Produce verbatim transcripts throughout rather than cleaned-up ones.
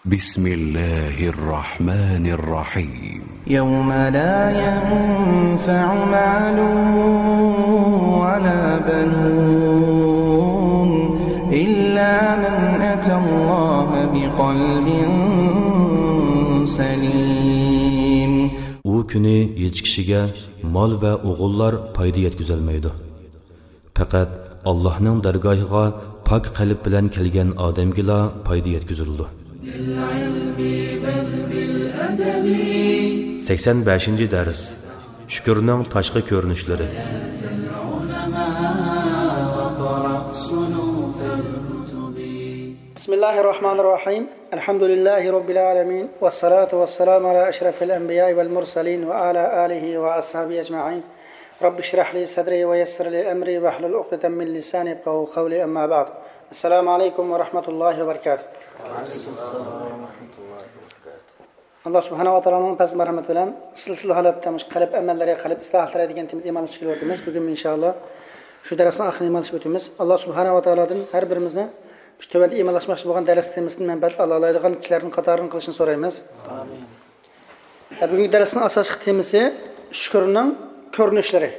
بسم الله الرحمن الرحيم يوم لا ينفع مال ولا بنون إلا من أتى الله بقلب سليم. O günü hiç kişiye mal ve oğullar payda yetküzelmeydi. Fakat Allah'ın dergahıga pak kalp bilen kelgen ademgila payda yetküzüldü. seksen beshinchi dars. Shukrning tashqi ko'rinishlari. Bismillahirrahmanirrahim. Elhamdülillahi Rabbil alemin. Vessalatu vesselamu ala eşrefil enbiya vel mursalin ve ala alihi ve ashabihi ecma'in. Rabbi şrah li sadri ve yessir li emri ve hlul uqdeten min lisani yefqahu qawli, amma ba'd. Esselamu aleyküm ve rahmetullahi ve berekatuh. Allah subhanahu wa ta'ala'nın pes merhameti bilen silsile halatdamış kalp emelleri, kalp islahları degan temada imanlashib kelyapmiz. Bugun inshaalloh shu darsning oxirini imanlashib o'tamiz. Allah subhanahu wa ta'aladan har birimizni shu tövbede imanlashmoqchi bo'lgan darslarimizni manfaat ola oladigan kishilarning qatorini qilishini so'raymiz. Amin. Bugungi darsning asosiy temasi shukrning ko'rinishlari.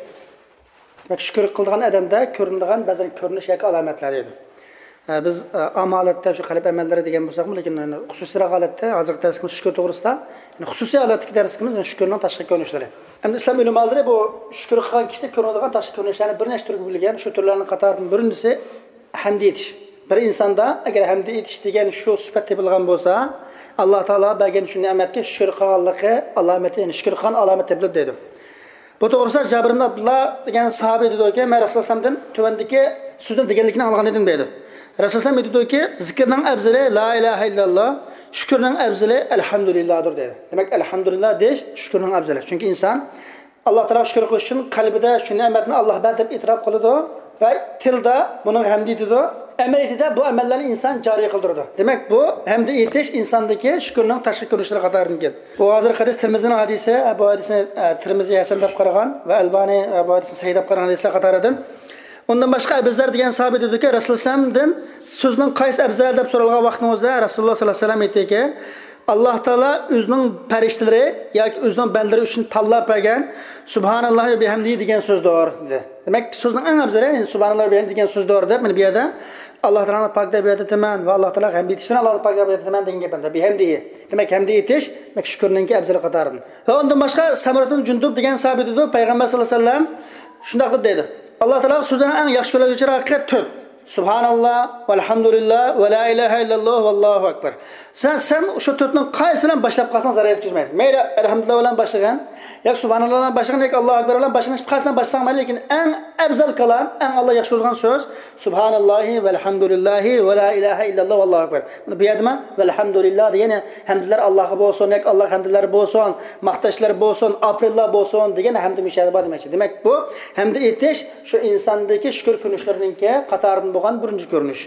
Demak, shukr qilgan odamda ko'rinadigan ba'zan ko'rinish yoki alomatlari edi. Biz amalatda shu qalb amallari degan bo'lsak-mu, lekin xususiy holatda hozirgi darsimiz shukur to'g'risida, ya'ni xususiy holatdagi darsimiz shukrning tashqi ko'rinishlari. Endi islom ulamolari bu shukr qilgan kishida ko'rinadigan tashqi ko'rinishlarni bir nechta turga bo'lgan, shu turlarning qatoridan birinchisi hamd etish. Bir insonda agar hamd etish degan shu sifat topilgan bo'lsa, Alloh taolo bergan shu ne'matga shukr qilganligi alomati, ya'ni shukr qilgan alomati deb deydi. Bu to'g'risida Jabir ibn Abdullah degan sahoba dediki, "Men Rasulullohdan tuvandagi so'zni deganlikni olgan edim" dedi. Rasululloh aytdiki, zikrning afzali la ilaha illalloh, shukrning afzali alhamdulillahdir dedi. Demak, alhamdulillah deyish shukrning afzali. Chunki inson Alloh taolo shukr qilish uchun qalbida shu ne'matni Alloh ber deb e'tirof qiladi va tilda buni hamd etadi. Amaliyotda bu amallarni inson joriy qildiradi. Demak, bu hamd etish insondagi shukrning tashqi ko'rinishlari qatoridan. Bu hozir hadis Tirmizining hadisi, bu hadisni Tirmizi hasan deb qaragan va Albani bu hadisni sahih deb qaragan hadislar qatoridan. Ondan başqa abzar degan sahoba dediki, Rasulullohdan so'zning qaysi afzal deb so'ralgan vaqtimizda Rasululloh sollallohu alayhi vasallam aytdiki, Alloh taolo o'zining farishlari yoki o'zining bandalari uchun tanlab bergan subhanallohi va bihamdihi degan so'zdir dedi. Demak, so'zning eng afzali ya'ni subhanallohi va bihamdihi degan so'zdir deb mana bu yerda Alloh taoloni pak deb aytaman va Alloh taolo hamd etish bilan Allohni pak deb aytaman degan gapda bihamdihi. Demak, hamd etish demak shukrninki afzali qatoridan. Va undan boshqa Samratun Jundub degan sahoba dedi, payg'ambar sollallohu alayhi vasallam shunday dedi. Allah Teala sözünün en yaxshi ko'radigan haqiqat to'rt. Subhanallah, velhamdülillah, ve la ilahe illallah, vallahu akbar. Sen sen şu to'rtning qaysi bilan boshlab qolsang zarar yetkazmaydi. Mayli elhamdülillah bilan boshlagan, yoki subhanallah bilan boshlagan, yoki Allohu akbar bilan boshlagan, qaysidan boshlasan mayli, lekin eng afzal kalam, eng Alloh yaxshi ko'rgan so'z subhanallohi velhamdülillahi ve la ilahe illallah, vallahu akbar. Buni bu yerda velhamdülillah degani hamdlar Allohga bo'lsin, yoki Alloh hamdlar bo'lsin, maqtashlar bo'lsin, aprellar bo'lsin degan hamd mishari bor demakchi. Demak, bu hamd etish shu insondagi shukr ko'rinishlarininki qatoridan bo'lgan birinchi ko'rinish.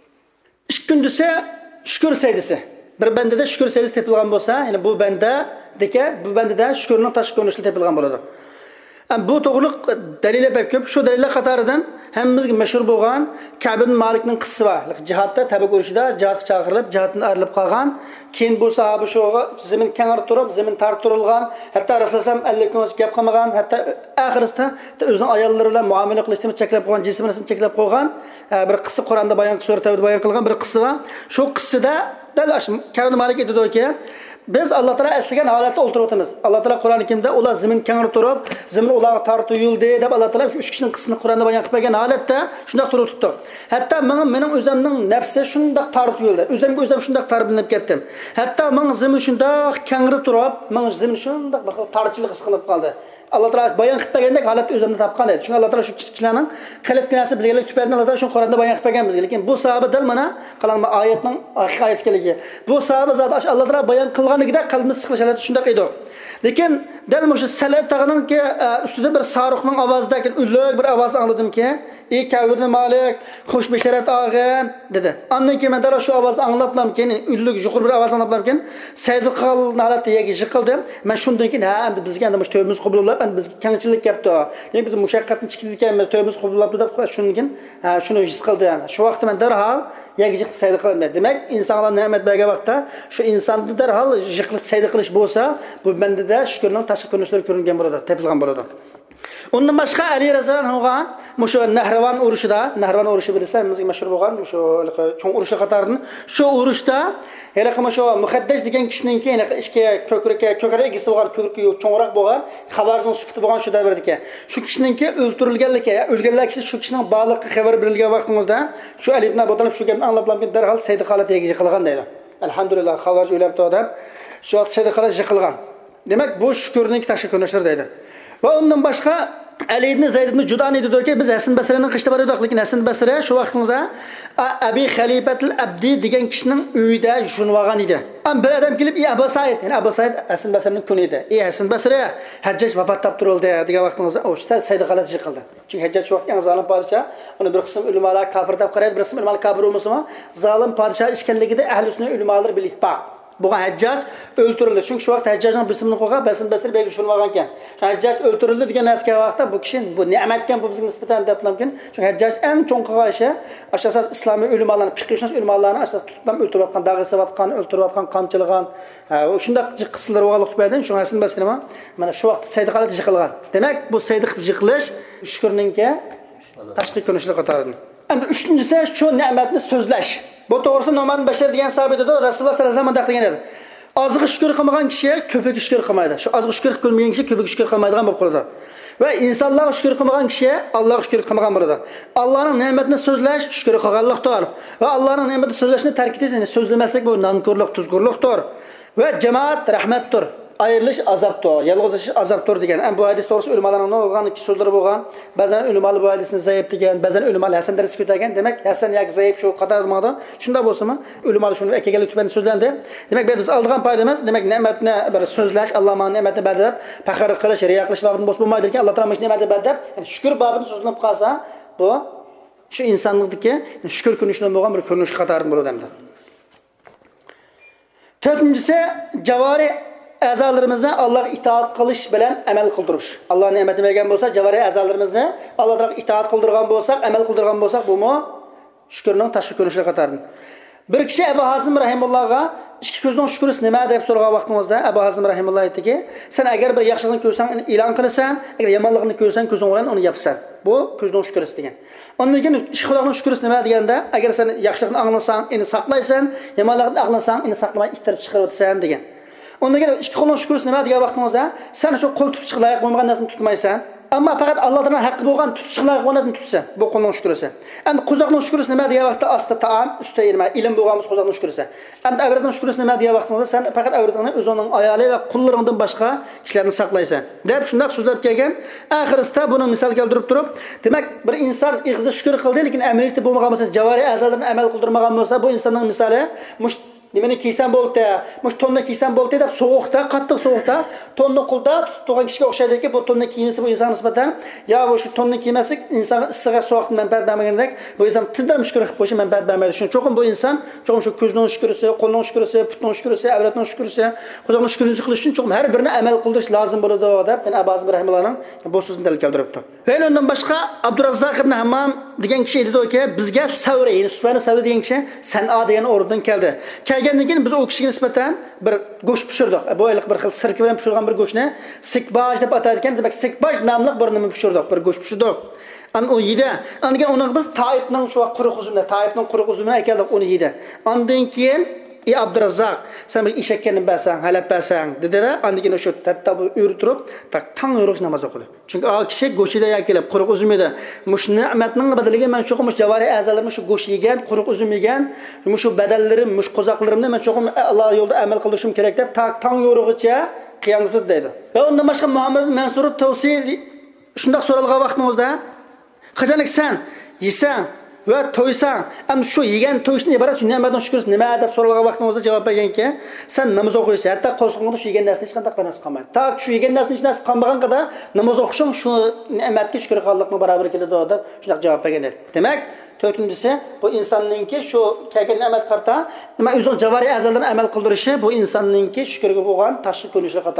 Ikkinchisi shukr sajdasi. Bir bandada shukr sajdasi topilgan bo'lsa, ya'ni bu bandadagi bu bandada shukrning tashqi ko'rinishi topilgan bo'ladi. Bu to'g'riliq dalillar bor ko'p. Shu dalillar qatoridan hammamizga mashhur bo'lgan Ka'b ibn Malikning qissasi bor. Jihatda Tabuk urushida jihatga chaqirilib, jihatdan ayrilib qolgan. Keyin bu sahoba sho'ga zamin kengayib turib, zamin tortirilgan, hatto Rasululloh ellik kun gap qilmagan, hatto oxirisida o'zining ayollari bilan muomala qilishni cheklab qo'ygan, jismini cheklab qo'ygan bir qissa Qur'onda bayon suratda bayon qilgan bir qissa bor. Shu qissada dal Ka'b ibn Malik aytdiki, biz Alloh taolo aslagan holatda o'tirib o'tamiz. Alloh taolo Qur'oni Karimda ular zamin kengayib turib, zamin ularga tortiyildi deb Alloh taolo shu uch kishining qissasini Qur'onda bayon qilib bergan holatda shunday turib o'tibdi. Hatto mening mening o'zimning nafsi shunday tortiyildi. O'zimga o'zim shunday tarbiyalanib ketdim. Hatto mening zamin shunday kengayib turib, mening zamin shunday bir torchilik his qilib qoldi. Allah Teala bayon qilib bergandek holatda o'zimni topgan edi. Chunki Alloh taolo shu kishilarning qalb kinasi bilganlik tufayli Alloh taolo shu Qur'onda bayon qilib bergan bizga. Lekin bu sahoba dal mana qalanma oyatning oxirgi oyatgaligi. Bu sahoba zot Alloh taolo bayon qilganligida qalbimiz siqilishadi shunday edi. Lekin dal mana shu salat tag'iningki ustida bir saruqning ovozidagi ulug' bir ovoz angladimki, "Ey Ka'b ibn Malik, xush basharat og'in" dedi. Ondan keyin men dara shu ovozni anglablam keyin ulug' yuqur bir ovoz anglablam keyin saydi qil holatda yegi yiqildim. Men shundan keyin ha endi bizga endi mush tövbimiz qabul bo'lib, endi bizga kengchilik kelibdi. Demak biz mushaqqatni chekdik ekanmiz, tövbimiz qabul bo'libdi deb shundan keyin ha shuni his qildim. Shu vaqtda men darhol yegilik sayda qilmaydi. Demak, insonlar ne'mat bergan vaqtda shu insonni darhol yiqilib sayda qilish bo'lsa, bu bandada shukrning tashqi ko'rinishlari ko'ringan bo'ladi, tepilgan bo'ladi. Undan boshqa Ali raziyallohu anhu shu Nahravan urushida, Nahravan urushi bilsangiz, mashhur bo'lgan shu cho'ng urushlar qatoridan, shu urushda hali qama shu Muhaddas degan kishining keyin ishga ko'krakka ko'krak egisi bo'lgan, ko'kragi cho'ngroq bo'lgan, xabarini sufti bo'lgan shu davrdagi. Shu kishiningki o'ldirilganligi, o'lganlar kishi shu kishining baliq xabar berilgan vaqtimizda shu Ali ibn Abi Talib shu gapni anglab darhol sayda holat yegiga qilgan deydi. Alhamdulillah, xabar o'ylabdi odam. Shu sayda holat yiqilgan. Demak, bu shukrning tashqi ko'rinishlari deydi. Va undan boshqa Ali ibn Zayd ibn Judani dediki biz Hasan Basrining qishda bor edik, lekin Hasan Basri shu vaqtimizda Abi Khalifatul Abdi degan kishining uyida yurgan edi. Am bir odam kelib, "Ey Abu Said", ya'ni Abu Said Hasan Basrining kuni edi. "Ey Hasan Basri, Hajjaj vafot topib turildi" degan vaqtimizda o'shda sayda qalat yiqildi. Chunki Hajjaj shu vaqtda zolim podsha, uni bir qism ulamolar kafir deb qaraydi, bir qism ulamolar kafir bo'lmasa, zolim podsha ishkanligida ahli sunna ulamolar bil ittifoq. Bu Hajjaj o'ldirildi. Chunki shu vaqtda Hajjajning bismini qo'ygan, Hasan Basri belki tushunmagan ekan. Hajjaj o'ldirildi degan narsaga vaqtda bu kishi bu ne'matgan bu bizga nisbatan deblamkin. Chunki Hajjaj eng cho'ng qilgan asosan islomiy ulamolarni, fiqhshunos ulamolarni asosan tutib o'ldirayotgan, dag'isayotgan, o'ldirayotgan, qamchilagan, shunday qismlar o'g'irlik tufaylidan shu Hasan Basri mana shu vaqtda sayda qalat yiqilgan. Demak, bu sayda qilib yiqilish shukrninki tashqi ko'rinishlar qatoridan. Endi uchinchisi shu ne'matni so'zlash. Bu to'g'risi Nu'man Bashir degan sahoba edi, Rasululloh sallallohu alayhi vasallam degan edi. Ozg'i shukr qilmagan kishi ko'piga shukr qilmaydi. Shu ozg'i shukr qilmagan kishi ko'piga shukr qilmaydigan bo'lib qoladi. Va insonlarga shukr qilmagan kishi Allohga shukr qilmagan bo'ladi. Allohning ne'matini so'zlash shukr qilganlikdir. Va Allohning ne'matini so'zlashni tark etish, so'zlamaslik bu nonko'rlik, tuzg'urlikdir. Va jamoat rahmatdir. Ayrilish azobdir, yolg'izlashish azobdir degan. Bu hadis to'g'risi ulamolarning olgan ikki so'zlari bo'lgan. Ba'zan ulamolar bu hadisni zaif degan, ba'zan ulamolar hasan darsi ko'targan. Demak, hasan yoki zaif shu qatormada. Shunda bo'lsa-mi, ulamolar shuni akaga tubanni so'zlandi. Demak, biz oldigan foydamiz, demak, ne'matni bir so'zlash, Allohning ne'matini badab, faxr qilish, riyo qilish vaqtida bo'lsa bo'lmaydi ekan. Alloh taoloning ne'matini badab, ya'ni shukr babini so'zlanib qolsa, bu shu insonlikdagi shukr ko'rinishdan bo'lgan bir ko'rinish qatoridan bo'ladi hamda. To'rtinchisi, javari a'zolarimizni Allohga itoat qilish bilan amal qildirish. Alloh ne'matini bergan bo'lsa, javari a'zolarimizni Allohga itoat qildirgan bo'lsak, amal qildirgan bo'lsak, bu mo shukrning tashqi ko'rinishlari qatoridan. Bir kishi Abu Hazim rahimullohga ikki ko'zning shukrisi nima deb so'ragan vaqtimizda Abu Hazim rahimulloh aytdiki, sen agar bir yaxshilikni ko'rsang, e'lon qilasan, agar yomonlikni ko'rsang, ko'zing bilan uni yapsan. Bu ko'zning shukrisi degan. Ondan keyin ish xudoning shukrisi nima deganda, agar sen yaxshilikni anglasang, uni saqlaysan, yomonlikni anglasang, uni saqlamay ittirib chiqarib o'tsan degan. Ondan keyin ikki qo'lning shukrisi nima degan vaqtimizda, sen shu qo'l tutishga loyiq bo'lmagan narsani tutmaysan, ammo faqat Allohdan haqqi bo'lgan tutishga loyiq bo'lgan narsani tutsan. Bu qo'lning shukrisi. Endi qo'zoqning shukrisi nima degan vaqtda asta taom, usta ilm, ilm bo'lganmiz qo'zoqning shukrisi. Endi avratning shukrisi nima degan vaqtimizda sen faqat avratingni o'zingning ayoli va qullaringdan boshqa kishilarni saqlaysan. Deb shunday so'zlab kelgan. Oxirisida buni misol keltirib turib, demak, bir inson ig'zi shukr qildi, lekin amaliyatda bo'lmagan bo'lsa, javari a'zolarni amal qildirmagan bo'lsa, bu insonning misoli mush nimani kiysan bo'ldi, mush tonni kiysan bo'ldi deb sovuqda, qattiq sovuqda tonni qo'lda tutib turgan kishiga o'xshaydiki, bu tonni kiymasa bu inson nisbatan, yo bu shu tonni kiymaslik inson issiqqa sovuqdan manfaat bermagandek, bu inson tindirib shukr qilib qo'yishi manfaat bermaydi. Shuning uchun bu inson cho'qim shu ko'zning shukrisi, qo'lning shukrisi, putning shukrisi, avratning shukrisi, quloqning shukrisi qilish uchun cho'qim har birini amal qildirish lozim bo'ladi deb men Abu Hazim rahimahullohning bu so'zini dalil keltiribdi. Va undan boshqa Abdurazzoq ibn Hammam degan kishi aytdiki, bizga Savri, ya'ni Sufyan Savri degan kishi San'a degan o'rindan keldi. Kelgandan keyin biz o kishiga nisbatan bir go'sht pishirdik. Bu oylik bir xil sirka bilan pishirilgan bir go'shtni sikbaj deb ataydi ekan. Demak, sikbaj nomli bir nima pishirdik, bir go'sht pishirdik. An u yedi. Andan keyin uni biz Taifning shu quruq uzumni, Taifning quruq uzumini akaldik, uni yedi. Andan keyin "Ey Abdurazzoq, sen bir ish ekkanini bersan, halab bersan" dedilar. Andan keyin o'sha tatta o'rib turib, tak tang yo'riq namoz o'qidi. Chunki o kishi go'shida yakilib, quruq uzum edi. Mush ne'matning badaliga men cho'qim mush javari a'zolarim shu go'sht yegan, quruq uzum yegan, mush badallarim, mush qozoqlarimni men cho'qim Alloh yo'lida amal qilishim kerak deb tak tang yo'rig'icha qiyam tutdi dedi. Va undan boshqa Muhammad Mansur Tavsiy shunday so'ralgan vaqtimizda, qachonlik sen yesang va to'ysang, ham shu yegan to'yishni iborat shu ne'matning shukrisi nima deb so'ralgan vaqtimizda javob berganki, sen namoz o'qiysan, hatto qo'sqingda shu yegan narsani hech qanday qilmas qolmaydi. Ta shu yegan narsani hech narsa qolmagan qadar namoz o'qishing shu ne'matga shukr qilganlikni barobar keladi deb shunday javob bergan edi. Demak, to'rtinchisi bu insonningki shu kelgan ne'mat qarta nima o'zining javari a'zolarini amal qildirishi bu insonningki shukrga bo'lgan tashqi ko'rinishlar qatoridan.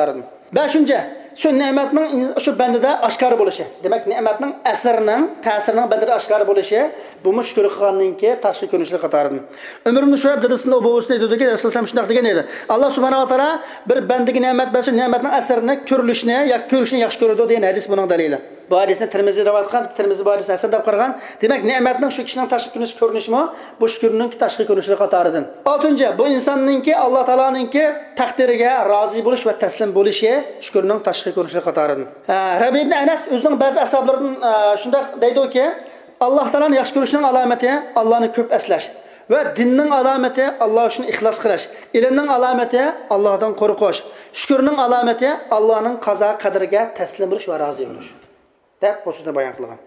beshinchi, şu ne'matning şu bandada oshkor bo'lishi. Demak, ne'matning asrining, ta'sirining bandada oshkor bo'lishi bu shukr qilganninki tashqi ko'rinishlar qatoridan. Umar ibn Shoyb dadasining o'bovusini aytdiki, Rasululloh shunday degan edi. Alloh subhanahu va taolo bir bandaga ne'mat bersa, ne'matning asrini, ko'rilishini, yoki ko'rishni yaxshi ko'radi degan hadis buning dalili. Bu hadisni Tirmiziy rivoyat qilgan, Tirmiziy bu hadisni hasan deb qaragan. Demak, ne'matning shu kishining tashqi ko'rinish ko'rinishimi bu shukrning tashqi ko'rinishlar qatoridan. oltinchi, bu insonninki Alloh taoloninki taqdiriga rozi bo'lish va taslim bo'lishi shukrning tashqi ko'rinishlar qatoridan. Rabi ibn Anas o'zining ba'zi ashablaridan shunday deydi-ki, Alloh taoloni yaxshi ko'rishning alomati Allohni ko'p eslash va dinning alomati Alloh uchun ixlos qilish, ilmning alomati Allohdan qo'rqish, shukrning alomati Allohning qazo qadriga taslim bo'lish va rozi bo'lish deb bu so'zni bayon qilgan.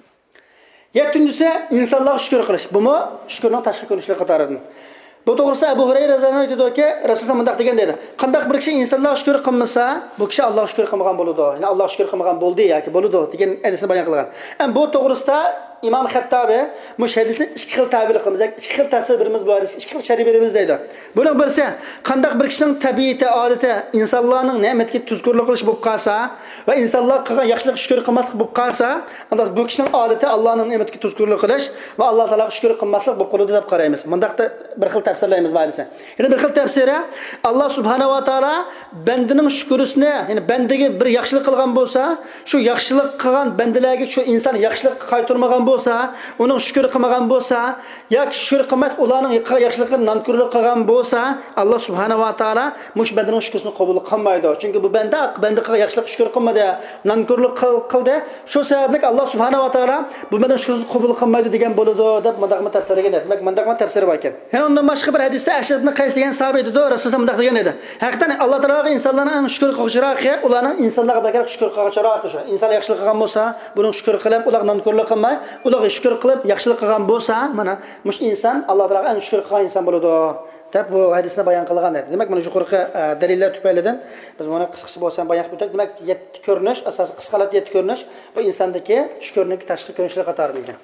yettinchisi insonlarga shukr qilish. Bumi shukrning tashqi ko'rinishlari qatoridan. Bu to'g'risida Abu Hurayra roziyallohu anhu aytdiki, Rasululloh bunday degan dedi. Qanday bir kishi insonlarga shukr qilmasa, bu kishi Allohga shukr qilmagan bo'ladi. Ya'ni Alloh shukr qilmagan bo'ldi yoki bo'ladi degan hadisni bayon qilgan. Ham bu to'g'risida İmam Xattabi bu hadisni ikki xil ta'bir qilamiz. Ikki xil ta'sir birimiz bu hadisga ikki xil sharh beramiz deydi. Buning birisi qanday bir kishining tabiati, odati insonlarning ne'matga tuzkurlik qilish bo'lib qolsa va insonlar qilgan yaxshilik shukr qilmaslik bo'lib qolsa, unda bu kishining odati Allohning ne'matiga tuzkurlik qilish va Alloh taolaga shukr qilmaslik bo'lib qoladi deb qaraymiz. Bundaqda bir xil tafsirlaymiz bu hadisni. Yana bir xil tafsiri Alloh subhanahu va taolo bandining shukrisini, ya'ni bandaga bir yaxshilik qilgan bo'lsa, shu yaxshilik qilgan bandalarga shu inson yaxshilik qaytarmagan bo'lsa, uning shukr qilmagan bo'lsa, yoki shukr qilmat ularning yaxshiligini nonko'rlik qilgan bo'lsa, Alloh subhanahu va taolo mush bandaning shukrisini qabul qilmaydi. Chunki bu banda banda qilgan yaxshilik shukr qilmadi, nonko'rlik qildi. Shu sababli Alloh subhanahu va taolo bu bandaning shukrisini qabul qilmaydi degan bo'ladi deb mundaqma tafsirlagan edi. Demak, mundaqma tafsiri bor ekan. Yana undan boshqa bir hadisda Ashad ibn Qays degan sahoba edi, Rasululloh mundaq degan edi. Haqiqatan Alloh taologa insonlarning shukr qilishroqi, ularning insonlarga bakar shukr qilishroqi shu. Inson yaxshilik qilgan bo'lsa, buning shukr qilib, ular nonko'rlik qilmay, ularga shukr qilib yaxshilik qilgan bo'lsa, mana mush inson Alloh taologa eng shukr qilgan inson bo'ladi deb bu hadisni bayon qilgan edi. Demak, mana shu yuqorqi dalillar tufaylidan biz buni qisqacha bo'lsa bayon qilib o'tdik. Demak, yetti ko'rinish, asosiy qisqalat yetti ko'rinish bu insondagi shukrning tashqi ko'rinishlari qatoridan ekan.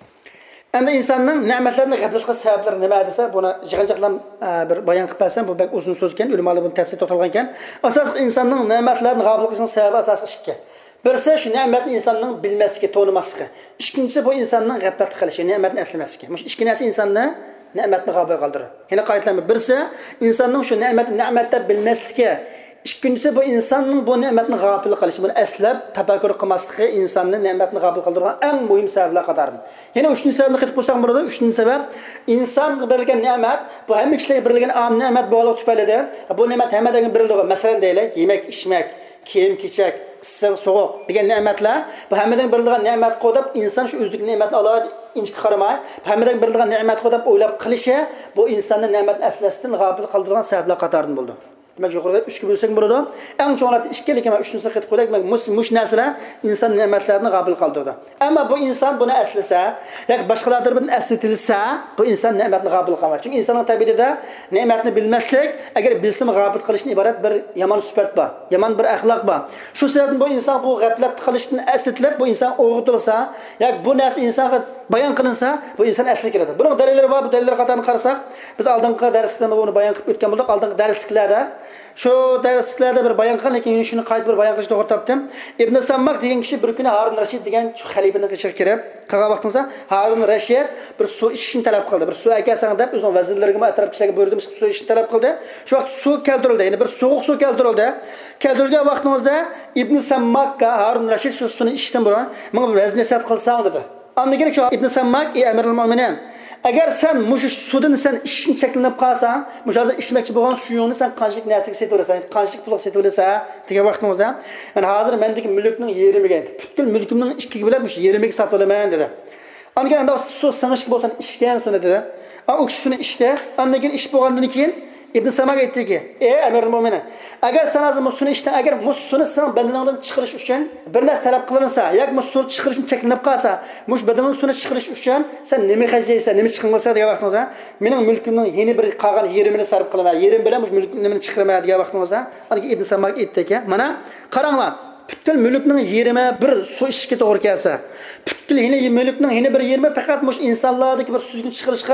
Endi insonning ne'matlarni g'aflat qilish sabablari nima desa, buni jig'injaqlam bir bayon qilib bersam, bu bek uzun so'z ekan, ulamolar buni tafsir to'xtalgan ekan. Asosiy insonning ne'matlarni g'aflat qilishning sababi asosiy ikki. Birisi shu ne'matni insonning bilmasligi, to'nimasligi. Ikkinchisi bu insonning g'aflat qilishi, ne'matni eslamasligi. Mush ikki narsa insonni ne'matni g'aflat qoldiradi. Yana qaytlayman, birisi insonning shu ne'matni ne'matda bilmasligi, ikkinchisi bu insonning bu ne'matni g'afil qilishi, buni eslab tafakkur qilmasligi insonni ne'matni g'afil qoldirgan eng muhim sabablar qatoridan. Yana uchinchi sababni qaytib qo'ysak bo'ladi. Uchinchi sabab insonga berilgan ne'mat, bu hamma kishilarga berilgan am ne'mat bo'lib tufaylidir. Bu ne'mat hammaga beriladi. Masalan deylik, yemak, ichmak, kiyim-kechak, issiq, sovuq degan ne'matlar bu hammadan berilgan ne'mat qo'dab inson shu o'zlik ne'matni oladi, inchki qaramay, hammadan berilgan ne'mat qo'dab o'ylab qilishi bu insonni ne'matni aslasdan g'afil qoldirgan sabablar qatoridan bo'ldi. Demak, yuqorida uch ga bo'lsak bo'ladi. Eng cho'nqur ikki lekin uchinchisini qilib qo'ydik. Demak, mush narsalar inson ne'matlarini g'afil qoldirdi. Ammo bu inson buni aslasa, yoki boshqalardan bilan aslatilsa, bu inson ne'matni g'afil qilmaydi. Chunki insonning tabiatida ne'matni bilmaslik, agar bilsa g'afil qilishdan iborat bir yomon sifat bor, yomon bir axloq bor. Shu sababdan bu inson bu g'aflat qilishdan aslatilib, bu inson o'g'ritilsa, yoki bu narsa insonga bayon qilinsa, bu inson asli kiradi. Buning dalillari bor. Bu dalillar qatorini qarasak, biz oldingi darsda buni bayon qilib o'tgan bo'ldik. Oldingi darsliklarda shu darsliklarda bir bayon qilgan, lekin shuni qayta bir bayon qilishni to'g'ri topdim. Ibn Sammak degan kishi bir kuni Harun Rashid degan shu xalifaning qishiga kirib, qilgan vaqtimizda Harun Rashid bir suv ichishni talab qildi. Bir suv akasang deb o'zining vazirlariga atraf kishilarga buyurdim, suv ichishni talab qildi. Shu vaqt suv keltirildi, ya'ni bir sovuq suv keltirildi. Keltirilgan vaqtimizda Ibn Sammakka Harun Rashid shu suvni ichishdan burun menga bir vazn-nasihat qilsang dedi. Ondan keyin shu Ibn Sammak, ey Amirul Mo'minin, agar sen mush suvdan sen ishni cheklanib qolsang, mush hozir ichmoqchi bo'lgan suyingni sen qanchalik narsaga setib olasan, qanchalik pulga setib olasan degan vaqtimizda, men hozir mendagi mulkning yerimiga, butkul mulkimning ikkiga bo'lib mush yerimiga sotib olaman dedi. Ondan keyin suv singishga bo'lsan ishgan suni dedi. O suvni ichdi. Ondan keyin ish bo'lgandan keyin Ibn Samak aytdiki, ey Amirul Mo'minin, agar sen hozir suvni ichdan, agar suvni sen badaningdan chiqarish uchun bir narsa talab qilinsa, yoki suv chiqarishni cheklanib qolsa, mush badaningdan suvni chiqarish uchun sen nima qilmaysan, nima chiqarmaysan degan vaqtimizda, mening mulkimning yeni bir qolgan yerimini sarf qilaman, yerim bilan mush mulkimni chiqaraman degan vaqtimizda, Ibn Samak aytdiki, mana qaranglar, bütün mulkning yerimi bir suv ichishga to'g'ri kelsa, bütün yeni mulkning yeni bir yerimi faqat mush insonlardagi bir suvni chiqarishga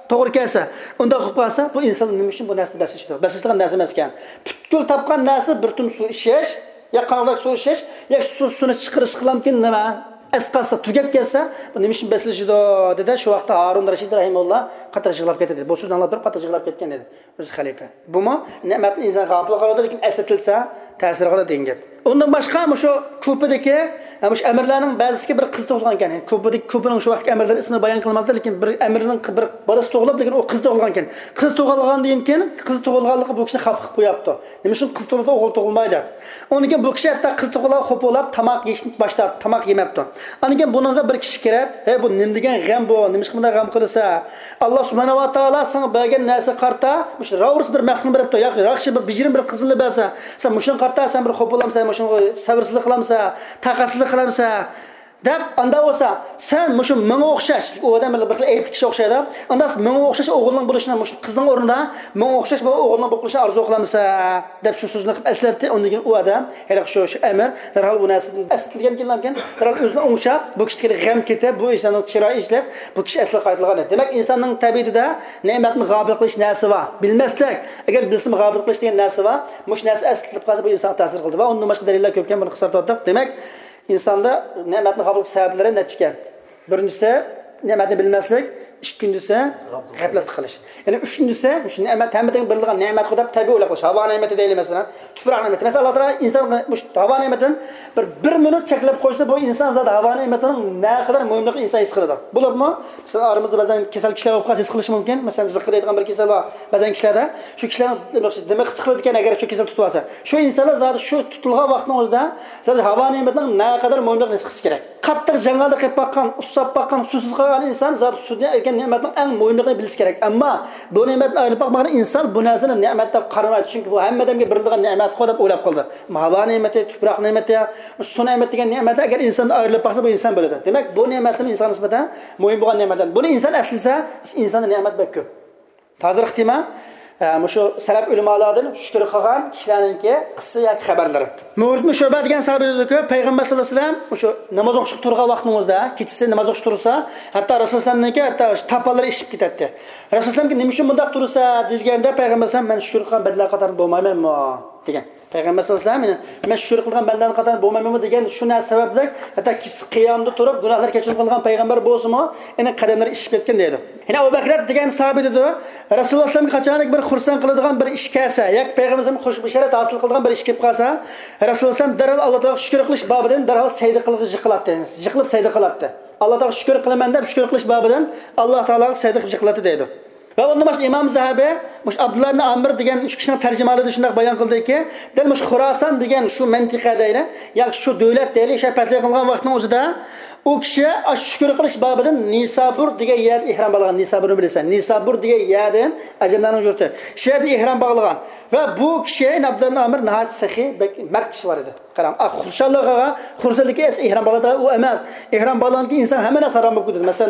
to'g'ri kelsa, unda qilib qolsa, bu inson nima uchun bu narsani basishdi? Basishgan narsa emas ekan. Butkul topgan narsa bir tum suv ishish, ya qanday suv ishish, ya suvni chiqarish qilamkin nima? Asqasa tugab kelsa, bu nima uchun basishdi dedi. Shu vaqtda Harun Rashid rahimulloh qatar yig'lab ketdi. Bu so'zni anglab turib qatar yig'lab ketgan dedi. O'zi xalifa. Bumi ne'matni inson g'afil qiladi, lekin eslatilsa ta'sir qiladi degan gap. Undan boshqa shu Kupidagi shu amirlarning ba'zisi bir qiz tug'ilgan ekan. Kupidagi Kupining shu vaqtdagi amirlar ismini bayon qilmadi, lekin bir amirning bir bolasi tug'ilib, lekin u qiz tug'ilgan ekan. Qiz tug'ilgandan keyin qiz tug'ilganligi bu kishini xafa qilib qo'yapti. Nima uchun qiz tug'ildi, o'g'il tug'ilmaydi? Undan keyin bu kishi hatto qiz tug'ilgan xo'polab tamoq yeyishni boshlab, tamoq yemabdi. Undan keyin buningga bir kishi kirib, "Ey bu nima degan g'am bu? Nima uchun bunday g'am qilsa? Alloh subhanahu va taolo senga bergan narsa qarta, shu ravrs bir maxlum beribdi. Yo'q, yaxshi bir bijirim bir qizilni bersa, sen mushun qarta, sen bir xo'polamsan, mushun sabırsızlık qılamsa, taqatsizlik qılamsa, deb anda olsa, sen mushu menga o'xshash, u odam bir xil aytib kishi o'xshaydi. Anda menga o'xshash o'g'ilning bo'lishini, mushu qizning o'rnida menga o'xshash bu o'g'ilning bo'lishini arzu qilamsa, deb shu so'zni qilib eslatdi. Undan keyin u odam, hali shu amir, darhol bu narsani eslatilgan kelingan, darhol o'zini o'ngshab, bu kishiga g'am ketib, bu insonning chiroyi ishlab, bu kishi asli qaytilgan. Demak, insonning tabiatida ne'matni g'obil qilish narsa bor. Bilmaslik, agar bilsa g'obil qilish degan narsa bor, mush narsa eslatilib qolsa bu insonga ta'sir qildi va undan boshqa dalillar ko'pkan buni qisqartirdik. Demak, insonda ne'matni qabul qilish sabablari nechikan? Birinchisi ne'matni bilmaslik, ikkinchisi g'aflat qilish. Ya'ni uchinchisi shu ne'mat hammadan berilgan ne'mat xudab tabiiy o'ylab qo'yish. Havo ne'mati deyli masalan, tuproq ne'mati. Masalan, Alloh taolo inson shu havo ne'matidan bir bir minut cheklab qo'ysa, bu inson zot havo ne'matining naqadar muhimligini inson his qiladi. Bo'libmi? Masalan, aramizda ba'zan kasal kishilar bo'lib qolsa his qilish mumkin. Masalan, ziqqa deydigan bir kasal bor. Ba'zan kishilarda shu kishilarning demak his qiladi ekan agar shu kasal tutib olsa. Shu insonlar zot shu tutilgan vaqtning o'zida zot havo ne'matining naqadar muhimligini his qilish kerak. Qattiq jangalda qilib baqqan, usab baqqan, susuz qolgan inson zot sudga ekan ne'matning eng muhimligini bilish kerak. Ammo bu ne'matni ayirib bakmagan inson bu narsani ne'mat deb qaramaydi. Chunki bu hamma odamga berilgan ne'mat deb o'ylab qoldi. Havo ne'mati, tuproq ne'mati, suv ne'mati degan ne'mat agar inson ayirib baksa bu inson bo'ladi. Demak, bu ne'matning inson nisbatan muhim bo'lgan ne'matlar. Buni inson aslisa, insonning ne'mat bek ko'p. Hozir ixtima shu salaf ulamolardan shukr qilgan kishilarningki qissa yoki xabarlari. Mu'rid Sho'ba degan sahobalarga payg'ambar sollallohu alayhi vasallam shu namoz o'qishga turgan vaqtimizda, kechasi namoz o'qish tursa, hatto Rasululloh sallallohu hatto tapallar ishib ketadi. Rasululloh nima uchun bunday tursa deganda payg'ambar sallallohu men shukr qilgan bandalar qatorida bo'lmaymanmi degan. Payg'ambar sollallohu alayhi vasallam men shukr qilgan bandalar qatorida bo'lmaymanmi degan shu narsa sababli hatto qiyomda turib gunohlar kechirim qilgan payg'ambar bo'lsa-mu, uni qadamlari ishib ketgan deydi. Yana Abu Bakr degan sahoba dedi, Rasululloh sallallohu qachonlik bir xursand qiladigan bir ish kelsa, yoki payg'ambar xush bisharat hosil qilgan bir ish kelib qolsa, Rasululloh sallallohu darhol Alloh taolo shukr qilish babidan darhol sayda qilishni qiladi. Yiqilib sayda qiladi. Alloh taolo shukr qilaman deb shukr qilish babidan Alloh taologa sayda qilib qiladi deydi. Va undan boshqa Imom Zahabi mush Abdullah ibn Amr degan uch kishining tarjimalari shunday bayon qildiki, dal mush Xuroson degan shu mantiqadagi yoki shu davlat deyli shafatli qilgan vaqtning o'zida u kishi shukr qilish babidan Nisabur degan yer ihrom bog'lagan. Nisaburni bilasan. Nisabur degan yerdan ajamlarning yurti. Shu yerda ihrom bog'lagan. Va bu kishi Abdullah ibn Amr nihoyat saxiy, mard kishi bor edi. Qarang, xursandligiga, xursandlikka esa ihrom bog'lada u emas. Ihrom bog'langan inson hamma narsa harom bo'lib ketadi. Masalan,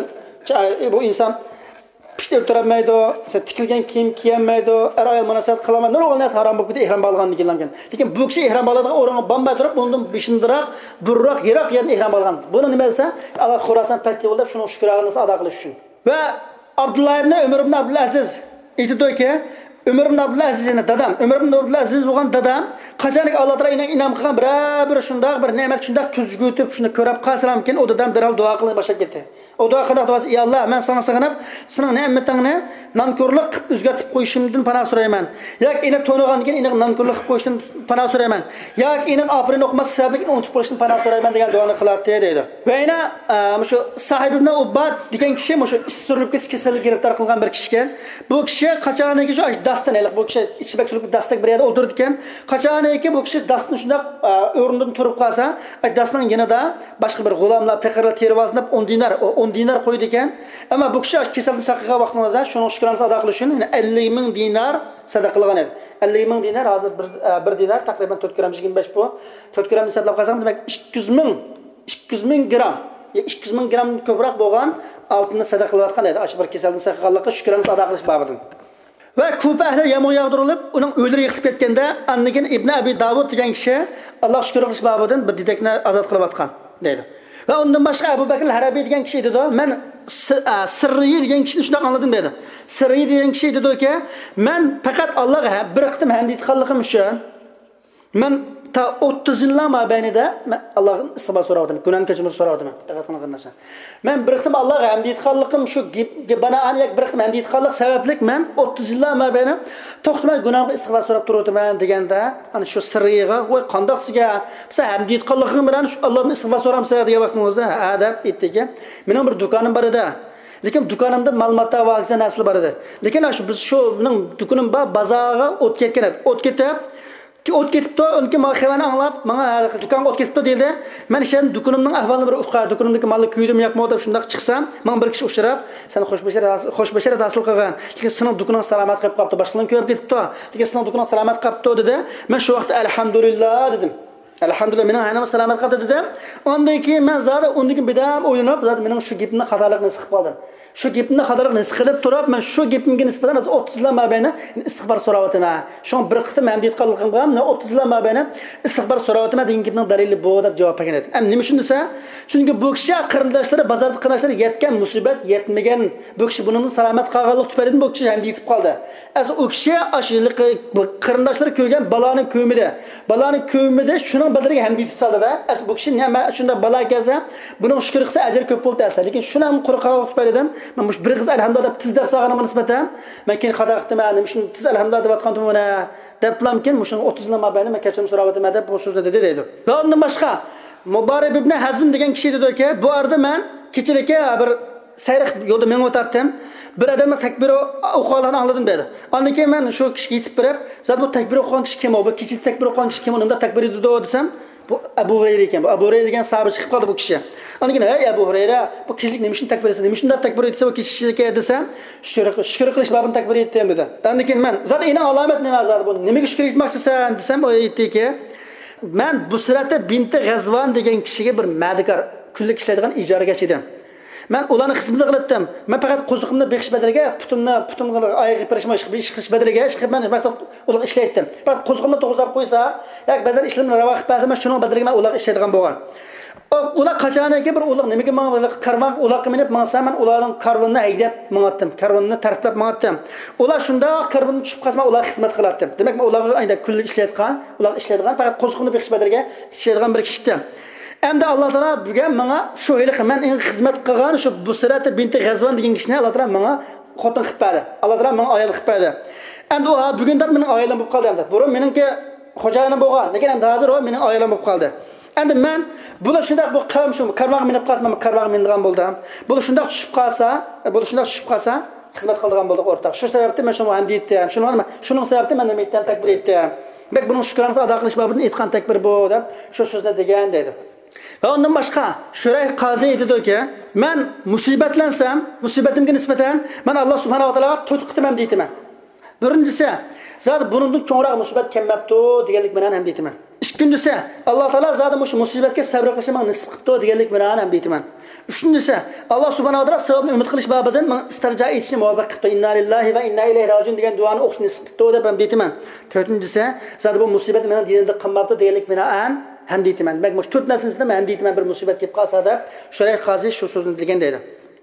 bu inson pishtirib turmaydi, tikilgan kiyim kiyolmaydi, er ayol munosabat qilmaydi. Nurg'un narsa harom bo'lib ketdi ihrom bog'langan deganlar. Lekin bu kishi ihrom bog'lagan o'ringa bormay turib, undan beshindiroq, burroq, yiroq yerda ihrom bog'lagan. Buni nima desa, Alloh Xuroson patti bo'lib, shuni shukronasini ado qilish uchun. Va Abdullah ibn Umar ibn Abdul Aziz aytdiki, Umar ibn Abdul Azizning dadam, Umar ibn Abdul Aziz bo'lgan dadam, qachonki Alloh taolo inom qilgan bir shunday bir ne'mat shunday tuzgutib, shuni ko'rib qolsam-kin, o dadam darhol duo qilib boshlab ketdi. O duo qilib duosi, "Ey Alloh, men sana sig'inib, sening ne'matingni nonko'rlik qilib o'zgartib qo'yishimdan panoh so'rayman. Yoki uni to'nigan keyin uni nonko'rlik qilib qo'yishdan panoh so'rayman. Yoki uni opirini o'qimas sababli unutib qo'yishdan panoh so'rayman" degan duoni qilardi deydi. Va yana shu Sahib ibn Ubad degan kishi shu istirilib ketish kasallik giriftor qilgan bir kishi ekan. Bu kishi qachoniki shu dastan eliq bu kishi ichbak suluk dastak bir yerda o'tirdi ekan. Qachoniki bu kishi dastni shunday o'rnidan turib qolsa, dastning yanida boshqa bir g'ulomlar, faqirlar tervazlab o'n dinar, o'n dinar qo'ydi ekan. Ammo bu kishi kasallikni saqlagan vaqtida shuni shukronasi ado qilish uchun ellik ming dinar sadaqa qilgan edi. ellik ming dinar hozir bir dinar taqriban to'rt gramm yigirma besh bu. to'rt gramm hisoblab qolsam, demak ikki yuz ming ikki yuz ming gram, ikki yuz ming gram ko'proq bo'lgan oltinni sadaqa qilayotgan edi. Ash bir kasallikni saqlaganlikka shukronasi ado qilish babidan. Va Kufa ahli yomon yog'dirilib, uning o'liri yiqilib ketganda, andikin Ibn Abi Davud degan kishi Alloh shukr qilish babidan bir didakni azod qilayotgan deydi. Va undan boshqa Abu Bakr al-Harabiy degan kishi dedi, men Sirriy degan kishini shunday anladim dedi. Sirriy degan kishi dedi-ki, men faqat Allohga bir qitim hamd etganligim uchun men ta o'ttiz yil mobaynida Allohdan istig'for so'radim, gunoh kechirim so'radim. Faqat qilgan narsa. Men bir qitim Allohga hamd etganligim shu bana aniq bir qitim hamd etganlik sababli men o'ttiz yil mobayni to'xtamay gunohga istig'for so'rab turibman deganda, ana shu Sirriyga voy qandoqsiga biz hamd etganligim bilan shu Allohdan istig'for so'ramsa degan vaqtimizda ha deb aytdiki, mening bir do'konim bor edi. Lekin do'konimda ma'lumotlar va aksiya narsalar bor edi. Lekin shu biz shu mening do'konim bor bozorga o't ketgan edi. O't ketib ki o't ketibdi, unki xabarni anglab, menga do'konga o't ketibdi dedi. Men shen do'konimning ahvolini bir uqqa, do'konimdagi malni kuydimi yo'qmi deb shunday chiqsam, men bir kishi uchrab, sen xushbashara xushbashara hosil qilgan. Lekin sening do'koning salomat qilib qopti, boshqalarning ko'p ketibdi. Lekin sening do'koning salomat qopti dedi. Men shu vaqtda alhamdulillah dedim. Alhamdulillah mening aynam salomat qopti dedim. Ondan keyin men zada undan keyin bidam o'ylanib, zada mening shu gapimni xatoligini his qilib qoldim. Shu gapimni xatoligini his qilib turib, men shu gapimga nisbatan o'ttiz yil mobayni istig'for so'rayapman. Shu bir qitim hamd etganligim bilan o'ttiz yil mobayni istig'for so'rayapman degan gapning dalili bu deb javob bergan edi. Ham nima shunda desa, chunki bu kishi qarindoshlari, bozorda qarindoshlari yetgan musibat yetmagan. Bu kishi buning salomat qolganlik tufaylidan bu kishi hamd etib qoldi. Az u kishi ashiliq qarindoshlari ko'rgan baloni ko'midi. Baloni ko'midi shuning badaliga hamd etib soldi-da. Az bu kishi nima shunda balo kelsa, buning shukr qilsa ajr ko'p bo'ldi asli. Lekin shuni ham qurqoq tufaylidan men mush bir qiz alhamdulillah deb tizdab solganimga nisbatan men keyin xato qildim, men shuni tiz alhamdulillah deb aytgandim mana deb bilamkin, mushuni o'ttiz yil mobayni men kechirim so'rayapman deb bu so'zni dedi deydi. Va undan boshqa Muborak ibn Hazm degan kishi dedi-ki, bu yerda men kechilikka bir sayriq yo'lda men o'tardim. Bir odamning takbir o'qiganini angladim dedi. Ondan keyin men shu kishiga yetib berib, "Zat bu takbir o'qigan kishi kim? Bu kechilik takbir o'qigan kishi kim? Unda takbir dedi" desam, bu Abu Hurayra ekan. Bu Abu Hurayra degan sahoba chiqib qoldi bu kishi. Ondan keyin, "Ey Abu Hurayra, bu kechilik nima uchun takbir etsa, nima uchun takbir etsa bu kechilikka desam, shukr shukr qilish babini takbir etdim" dedi. Ondan keyin men, "Zat ina alomat nima zat bu? Nimaga shukr etmoqchisan?" desam, o aytdiki, "Men Busrata binti G'azvan degan kishiga bir madikor kunlik ishlaydigan ijaraga chidim. Men ularni xizmat qildim. Men faqat qo'ziqimni beqish badaliga, putimni putimni oyog'i pirishmoq ish qilish badaliga ish qilib men maqsad ular ishlaydim. Faqat qo'ziqimni to'g'izlab qo'ysa, yoki ba'zan ishlarni ravo qilib bersa, men shuning badaliga men ular ishlaydigan bo'lgan. Ular qachoniki bir ular nimaga men karvon ularga minib mansam, men ularning karvonini haydab minatdim, karvonni tartiblab minatdim. Ular shunda karvonni tushib qolsa, men ularga xizmat qilardim. Demak, men ularga ayda kunlik ishlaydigan, ular ishlaydigan, faqat qo'ziqimni beqish badaliga ishlaydigan bir kishiydim. Endi Alloh taolo bugun menga shu yili men eng xizmat qilgan shu Busrata binti G'azvan degan kishini Alloh taolo menga xotin qilib berdi. Alloh taolo menga ayol qilib berdi. Endi u bugun deb mening oilam bo'lib qoldi endi. Burun meningki xo'jayinim bo'lgan, lekin endi hozir u mening oilam bo'lib qoldi. Endi men bular shunday bu qavm shu karvon minib qolsa, men karvon mindigan bo'ldim. Bular shunday tushib qolsa, bular shunday tushib qolsa, xizmat qildigan bo'ldik o'rtoq. Shu sababdan men shuni ham deydim. Shuni nima? Shuning sababdan men nima aytdim, takbir etdim. Bek buning shukranasi ado qilish babini aytgan takbir bu deb shu so'zni degan dedi. Va undan boshqa Shurayh qozi aytdi-ki, men musibatlansam, musibatimga nisbatan men Alloh subhanahu va taologa to'rt qitim ham deyman. Birinchisi, zot buningdan cho'ngroq musibat kelmabdi deganlik bilan ham deyman. Ikkinchisi, Alloh taolo zot mush musibatga sabr qilishni men nisb qilibdi deganlik bilan ham deyman. Uchinchisi, Alloh subhanahu va taolo savobni umid qilish babidan men istirjo etishni muvaffaq qilibdi. Inna lillahi va inna ilayhi rojiun degan duoni o'qishni nisb qilibdi deb ham deyman. To'rtinchisi, zot bu musibat meni dinimda qilmabdi deganlik bilan ham deyman. Demak, mush to'rt narsani ham deyman bir musibat kelib qolsa deb Shurayh qozi shu so'zni degan deydi.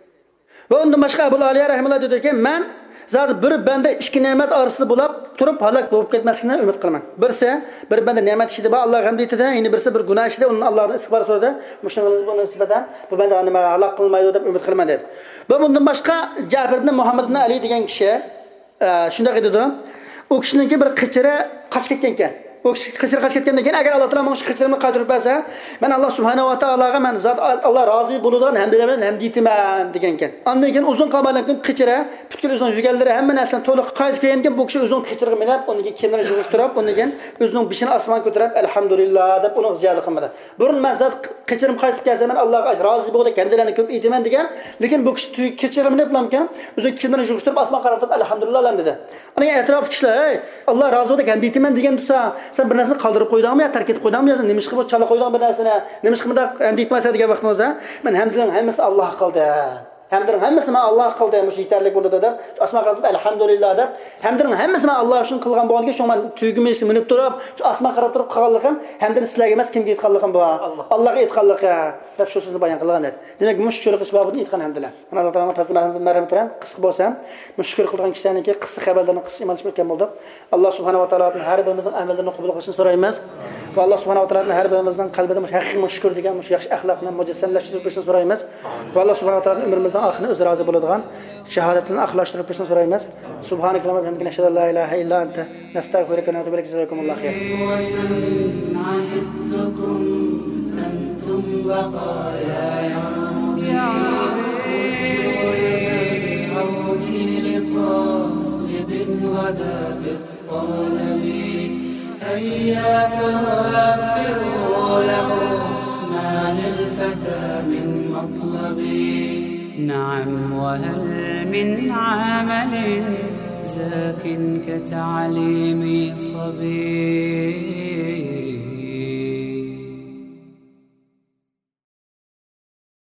Va undan boshqa Abu Aliya rahimahulloh dediki, men zot bir banda ikki ne'mat orasida bo'lib turib halok bo'lib ketmasligidan umid qilaman. Birisi bir banda ne'mat ishida bor, Alloh ham deydi, endi birisi bir gunoh ishida, uni Allohning istig'for so'radi. Mushunga buni nisbatan bu banda nima halok qilmaydi deb umid qilaman dedi. Va bundan boshqa Ja'far ibn Muhammad ibn Ali degan kishi shunday dedi. U kishiningki bir qichiri qochib ketgan ekan. O kishi qichir qochib ketgandan keyin agar Alloh taolo menga shu qichirimni qaytarib bersa, men Alloh subhanahu va taologa men zot Alloh rozi bo'ladigan hamdlar bilan hamd aytaman degan ekan. Ondan keyin uzun qolmagan kun qichira, butkul uzun yuganlari hamma narsani to'liq qaytib kelgan bu kishi uzun qichirga minib, undan keyin kiyimlarini yuvishtirib, undan keyin o'zining bishini osmonga ko'tarib alhamdulillah deb uni ziyoda qilmadi. Burun men zot qichirim qaytib kelsa, men Allohga rozi bo'lib hamdlarni ko'p aytaman degan, lekin bu kishi qichirimni bilamkan, o'zi kiyimlarini yuvishtirib osmonga qarab alhamdulillah dedi. Uning atrofidagi kishilar, "Ey, Alloh rozi bo'lib hamd aytaman" degan tursa, sen bir narsani qoldirib qo'ydingmi yo tark etib qo'ydingmi yo nima qilib chala qo'yding bir narsani nima qilib ham deytmasa degan vaqtimizda men hamdlarning hammasi Alloh qildi. Hamdlarning hammasi men Alloh qildi, mush yetarli bo'ldi deb osmonga qarab alhamdulillah deb hamdlarning hammasi men Alloh uchun qilgan bo'lganiga shu men tuygimishni minib turib, shu osmonga qarab turib qolganligim hamdlar sizlarga emas kimga aytganligim bu? Allohga aytganligim. deb shu so'zni bayon qilgan edi. Demak, bu shukr qilish babini aytgan hamdilar. Mana Alloh taoloning fazli marhamati bilan qisqa bo'lsa, bu shukr qilgan kishilarniki qisqa xabarlarni qisqa imonlashib o'tgan bo'ldik. Alloh subhanahu va taolodan har birimizning amallarini qabul qilishini so'raymiz va Alloh subhanahu va taolodan har birimizning qalbida haqiqiy shukr degan yaxshi axloqni mujassamlashtirib berishini so'raymiz va Alloh subhanahu va taoloning umrimizning oxirini o'zi rozi bo'ladigan shahodatni axloqlashtirib berishini so'raymiz. Subhanaka va bihamdika nashhadu an la ilaha illa anta nastagfiruka wa natubu ilayk. Jazakumullohu khayr. أنتم بقايا يعربي يدعوني لطالب غدا في الطلب هيا فوفروا له ما للفتى من مطلب نعم وهل من عمل زاك كتعليم صبي